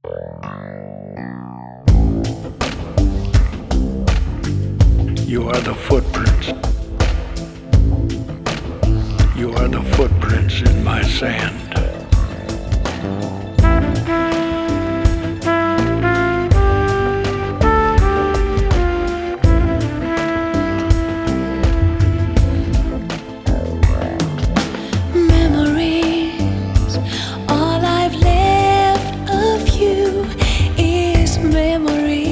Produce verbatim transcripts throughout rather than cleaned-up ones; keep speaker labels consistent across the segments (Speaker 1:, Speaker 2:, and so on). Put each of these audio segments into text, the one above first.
Speaker 1: You are the footprints. You are the footprints in my sand.
Speaker 2: Memories, all I've left of you is memory.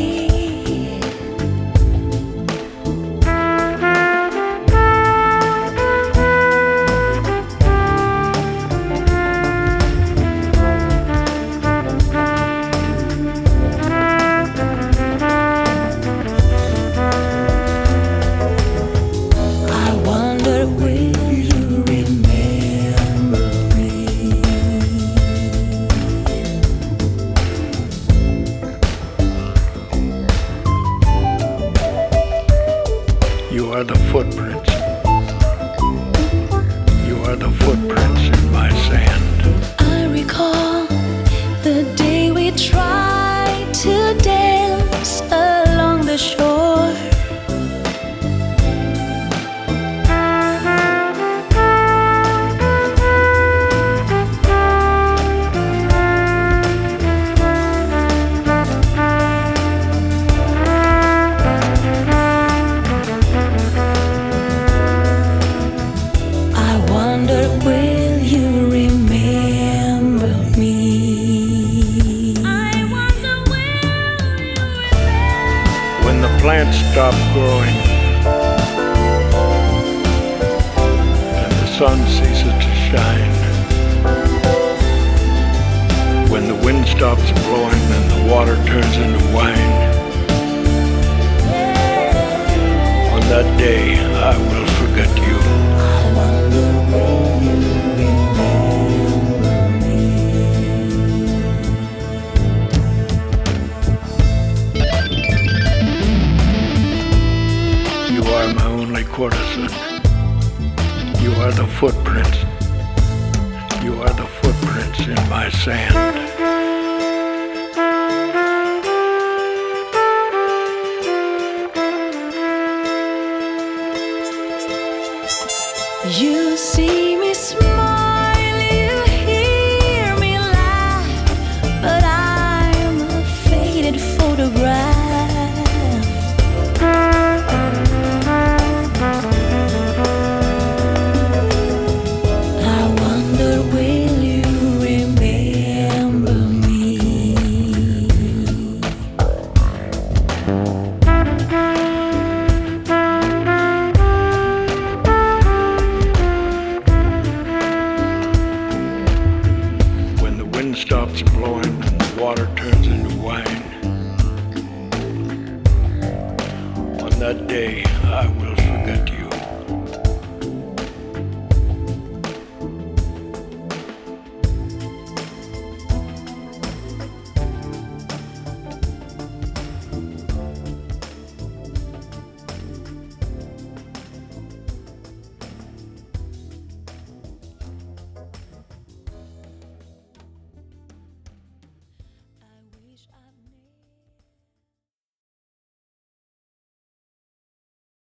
Speaker 1: You are the footprints. You are the footprints in my sand.
Speaker 2: I recall the day we tried to dance along the shore. Will you remember me? I wonder, will you remember?
Speaker 1: When the plants stop growing and the sun ceases to shine, when the wind stops blowing and the water turns into wine, on that day I will forget you.
Speaker 2: I wonder, will you remember me?
Speaker 1: You are my only courtesan. You are the footprints. You are the footprints in my sand.